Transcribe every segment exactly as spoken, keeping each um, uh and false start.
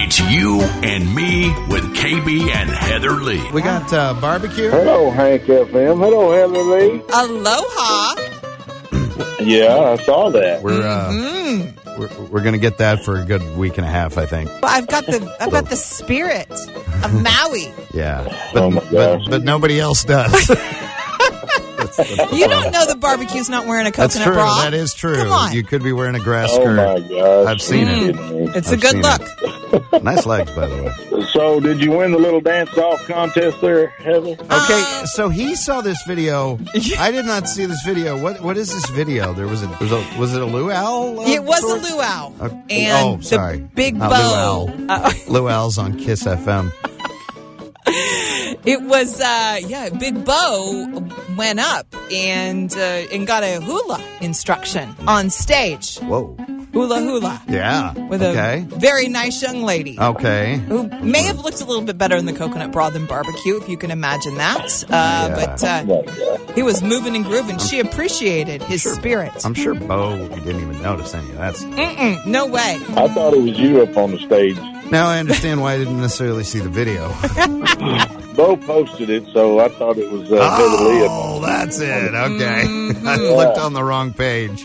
It's you and me with K B and Heather Lee. We got uh, barbecue. Hello, Hank F M. Hello, Heather Lee. Aloha. Yeah, I saw that. We're uh, Mm. we're, we're going to get that for a good week and a half, I think. Well, I've got the I've got the spirit of Maui. Yeah, but Oh, my but, gosh. but nobody else does. That's- that's You the don't know that barbecue's not wearing a That's coconut true. bra. That is true. Come on. You could be wearing a grass Oh, skirt. my gosh. I've seen it. it. It's I've a good seen look. Nice legs, by the way. So, did you win the little dance-off contest there, Heather? Okay, Uh, so he saw this video. I did not see this video. What what is this video? There was a, was a was it a luau? of It was sorts? a luau. Uh, And oh, sorry. the big Not bow. luau. Uh, Luau's on Kiss F M. it was, uh, yeah, Big Bo went up and uh, and got a hula instruction on stage. Whoa. Hula hula. Yeah. With okay. a very nice young lady. Okay. Who may have looked a little bit better in the coconut bra than barbecue, if you can imagine that. Uh, Yeah. But uh, Oh, my God. he was moving and grooving. She appreciated his Sure. spirit. I'm sure Bo didn't even notice any of that stuff. Mm-mm, no way. I thought it was you up on the stage. Now I understand why I didn't necessarily see the video. Bo posted it, so I thought it was uh, Heather Lee up on Oh, that's it. Okay. Mm-hmm. I looked on the wrong page.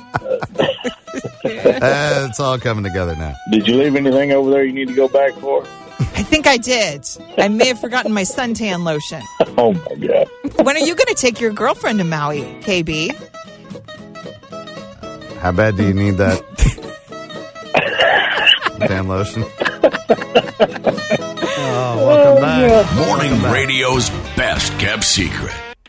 Uh, it's all coming together now. Did you leave anything over there you need to go back for? I think I did. I may have forgotten my suntan lotion. Oh, my God. When are you going to take your girlfriend to Maui, K B? How bad do you need that tan lotion? Oh, welcome back. Morning radio's best kept secret.